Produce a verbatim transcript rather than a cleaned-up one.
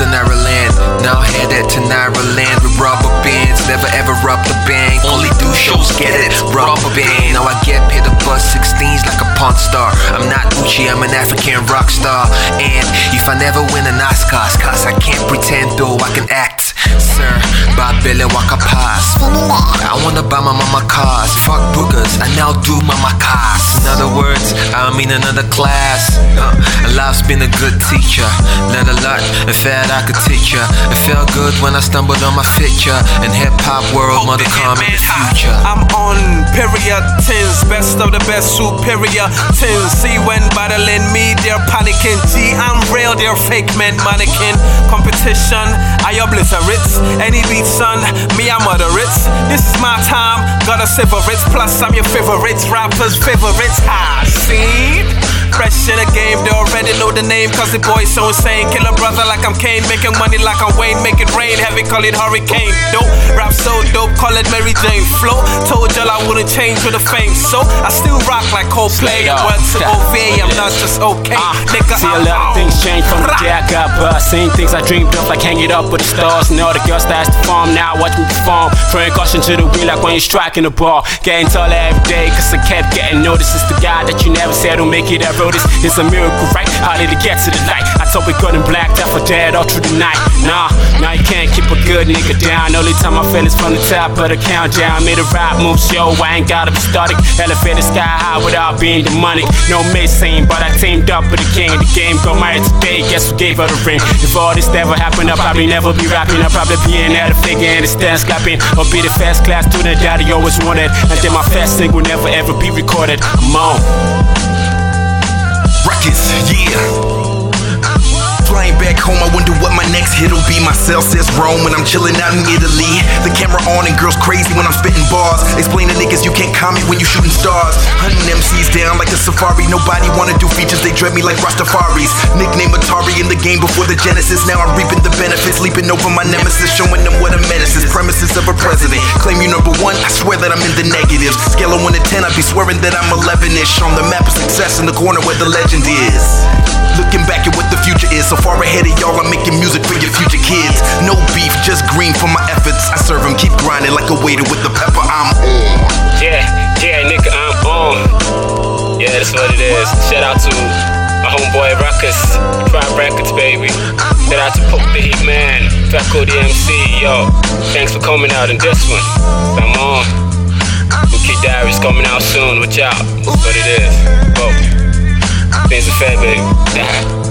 Naira land. Now headed to Naira land with rubber bands. Never ever up the bank. Only do shows, get it, rubber band. Now I get paid to bust sixteens like a pawn star. I'm not Gucci, I'm an African rock star. And if I never win an Oscar, cause I can't pretend though I can act. Sir, Babele waka pass. I wanna buy my mama cars. Fuck boogers, I now do mama cars. In other words, I'm in another class. uh, Life's been a good teacher. Learned a lot, and felt I could teach ya. It felt good when I stumbled on my feature. In hip-hop world, mother come in the future. I'm on period tens, best of the best, superior tens. See when battling me, they're panicking. G, I'm real, they're fake men mannequin. Competition, I obliterate any beat, son, me I'm moderates. This is my time, gotta savor it. Plus I'm your favorite rapper's favorites. I see fresh in the game, they already know the name. Cause the boy's so insane. Kill a brother like I'm Kane, making money like I'm Wayne. Make it rain, heavy, call it hurricane. Dope, rap so dope, call it Mary Jane. Flow, told y'all I wouldn't change with the fame. So I still rock like Coldplay. Word to O V A, I'm not just okay. uh, Nigga, see a lot of things change from the day I got bust. Same things I dreamed of, like hanging up with the stars. And all the girls that asked to farm, now watch me perform. Throwing caution to the wind like when you're striking the ball. Getting taller every day, cause I kept getting noticed. It's the guy that you never said will make it ever. This is a miracle, right? How did it get to the light? I thought we couldn't black out for dead all through the night. Nah, now you can't keep a good nigga down. Only time I feel is from the top of the countdown. Made a rap move, yo, I ain't gotta be static. Elevated sky high without being demonic. No missing, but I teamed up with the king. The game got married today, guess who gave her the ring? If all this ever happened, I'll probably never be rapping. I'll probably be in there to figure in the stand clapping. Or be the first class student that he always wanted. And then my first thing will never ever be recorded. I'm on. Ruckus, yeah. Flying back home, I wonder what my next hit'll be. My cell says Rome when I'm chilling out in Italy. The camera on and girls crazy when I'm spitting bars. Explain to niggas you can't comment when you shooting stars. Hunting M Cs down like a safari. Nobody wanna do features, they dread me like Rastafaris. Nickname Atari in the game before the Genesis. Now I'm reaping the benefits, leaping over my nemesis, showing them what a menace is. Premises of a president. Claim you number one, I swear that I'm in the negatives. Scale of one to ten, I'd be swearing that I'm eleven-ish. On the map of success in the corner where the legend is. Looking back at what the future is. So far ahead of y'all, I'm making music for your future kids. No beef, just green for my efforts. I serve them, keep grinding like a waiter with the pepper. I'm on. Yeah, yeah, nigga, I'm on. Yeah, that's what it is. Shout out to my homeboy Ruckus, Tribe Records, baby. Shout out to Poke the Heat Man, Draco the M C. Yo, thanks for coming out in this one. I'm on. Kid Diaries coming out soon. Watch out. That's what it is. Whoa. Things are fair, baby.